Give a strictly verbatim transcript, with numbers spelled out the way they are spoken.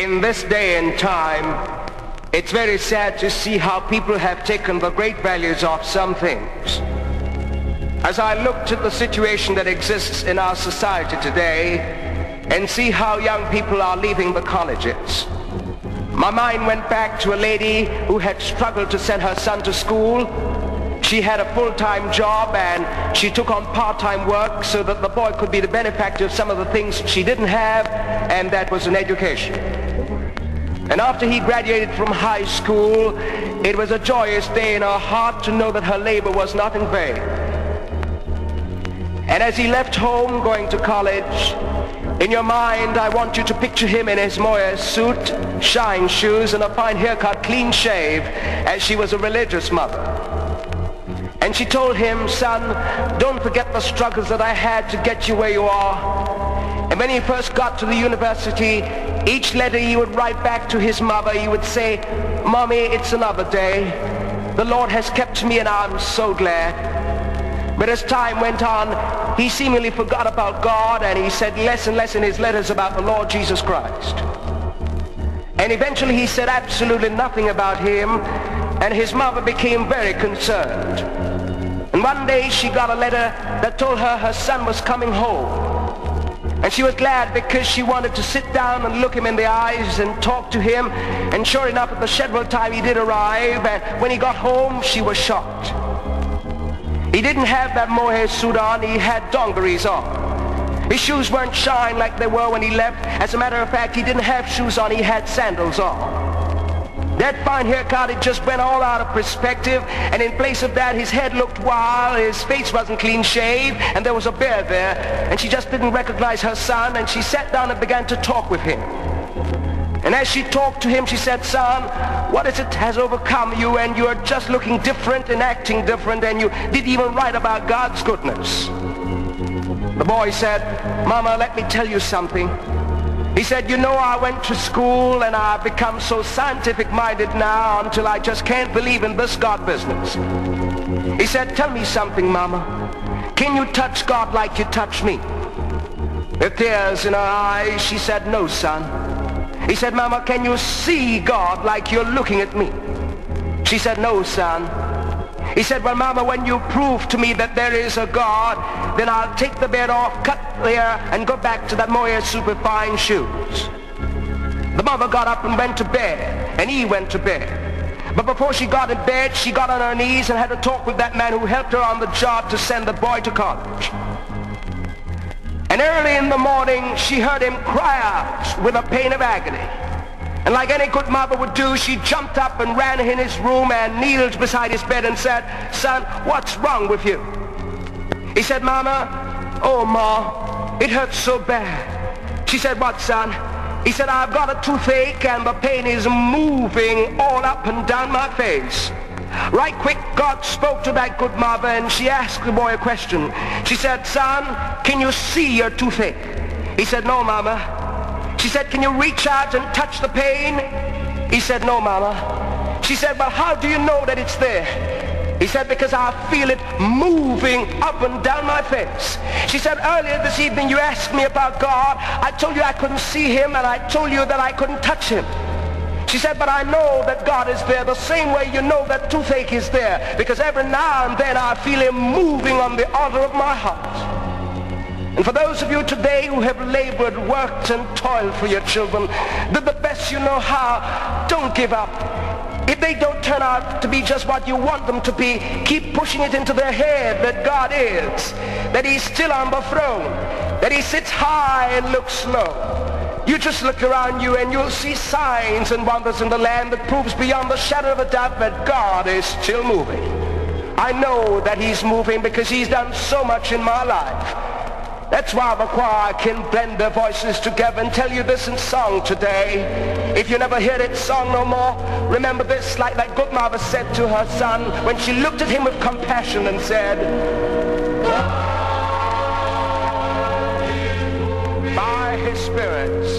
In this day and time, it's very sad to see how people have taken the great values of some things. As I looked at the situation that exists in our society today and see how young people are leaving the colleges, my mind went back to a lady who had struggled to send her son to school. She had a full-time job and she took on part-time work so that the boy could be the benefactor of some of the things she didn't have, and that was an education. And after he graduated from high school, it was a joyous day in her heart to know that her labor was not in vain. And as he left home going to college, in your mind I want you to picture him in his mohair suit, shine shoes, and a fine haircut, clean shave, as she was a religious mother. And she told him, son, don't forget the struggles that I had to get you where you are. And when he first got to the university, each letter he would write back to his mother, he would say, Mommy, it's another day. The Lord has kept me and I'm so glad. But as time went on, he seemingly forgot about God, and he said less and less in his letters about the Lord Jesus Christ. And eventually he said absolutely nothing about him, and his mother became very concerned. And one day she got a letter that told her her son was coming home. And she was glad because she wanted to sit down and look him in the eyes and talk to him. And sure enough, at the scheduled time he did arrive, and when he got home, she was shocked. He didn't have that mohair suit on, he had dungarees on. His shoes weren't shined like they were when he left. As a matter of fact, he didn't have shoes on, he had sandals on. That fine haircut, it just went all out of perspective, and in place of that, his head looked wild, his face wasn't clean shaved, and there was a beard there, and she just didn't recognize her son, and she sat down and began to talk with him. And as she talked to him, she said, son, what is it has overcome you, and you're just looking different and acting different, and you didn't even write about God's goodness. The boy said, Mama, let me tell you something. He said, you know, I went to school and I've become so scientific-minded now until I just can't believe in this God business. He said, tell me something, Mama. Can you touch God like you touch me? With tears in her eyes, she said, no, son. He said, Mama, can you see God like you're looking at me? She said, no, son. He said, well, Mama, when you prove to me that there is a God, then I'll take the beard off, cut the hair, and go back to that mohair suit with fine shoes. The mother got up and went to bed, and he went to bed. But before she got in bed, she got on her knees and had a talk with that man who helped her on the job to send the boy to college. And early in the morning, she heard him cry out with a pain of agony. And like any good mother would do, she jumped up and ran in his room and kneeled beside his bed and said, son, what's wrong with you? He said, Mama, oh, Ma, it hurts so bad. She said, what, son? He said, I've got a toothache and the pain is moving all up and down my face. Right quick, God spoke to that good mother, and she asked the boy a question. She said, son, can you see your toothache? He said, no, Mama. She said, can you reach out and touch the pain? He said, no, Mama. She said, well, how do you know that it's there? He said, because I feel it moving up and down my face. She said, earlier this evening you asked me about God. I told you I couldn't see him, and I told you that I couldn't touch him. She said, but I know that God is there the same way you know that toothache is there, because every now and then I feel him moving on the altar of my heart. And for those of you today who have labored, worked, and toiled for your children, did the best you know how, don't give up. If they don't turn out to be just what you want them to be, keep pushing it into their head that God is, that he's still on the throne, that he sits high and looks low. You just look around you and you'll see signs and wonders in the land that proves beyond the shadow of a doubt that God is still moving. I know that he's moving because he's done so much in my life. That's why the choir can blend their voices together and tell you this in song today. If you never hear it sung no more, remember this like that good mother said to her son when she looked at him with compassion and said, by his Spirit